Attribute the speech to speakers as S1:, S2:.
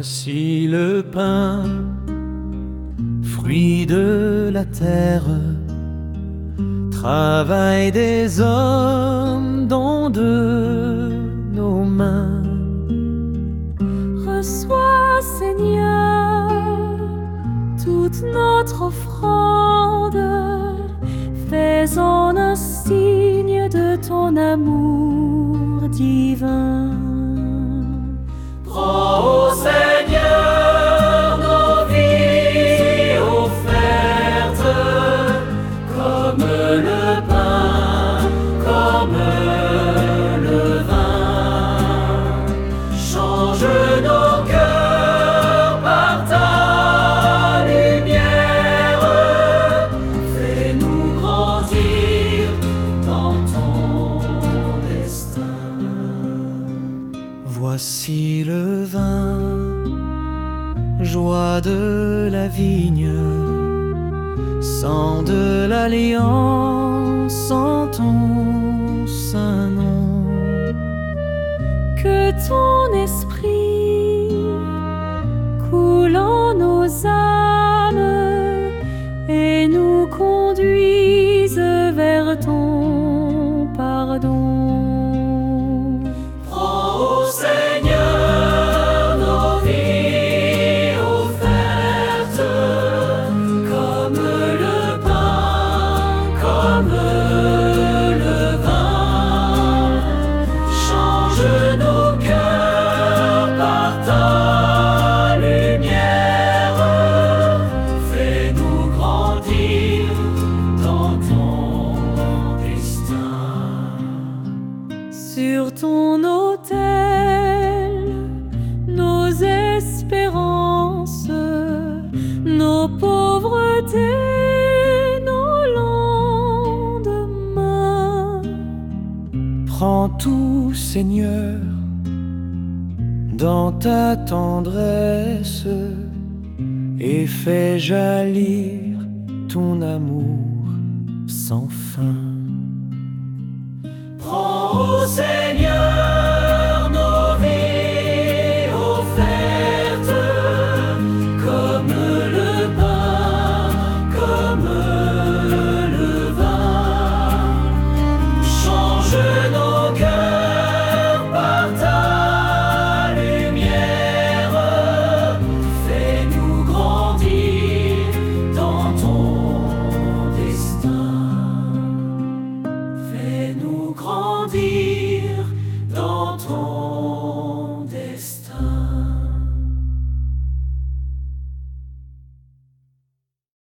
S1: Voici le pain, fruit de la terre, travail des hommes, don de nos mains.
S2: Reçois, Seigneur, toute notre offrande, faisons un signe de ton amour divin.
S1: Prends, ô Seigneur, nos vies offertes, comme le pain, comme le vin. Change nos cœurs par ta lumière, fais-nous grandir dans ton destin. Voici le vin, joie de la vigne, sang de l'alliance en ton saint nom.
S2: Que ton esprit coule en nos âmes et nous conduise vers ton pardon.
S1: Ô Seigneur, nos vies offertes, comme le pain, comme le vin. Change nos cœurs par ta lumière, fais-nous grandir dans ton destin.
S2: Sur ton autel, nos espérances, nos pauvretés, nos lendemains.
S1: Prends tout, Seigneur, dans ta tendresse, et fais jaillir ton amour sans fin. Prends, ô Seigneur, nos vies offertes, comme le pain, comme le vin. Change nos cœurs par ta lumière, fais-nous grandir dans ton destin. Fais-nous grandir dans ton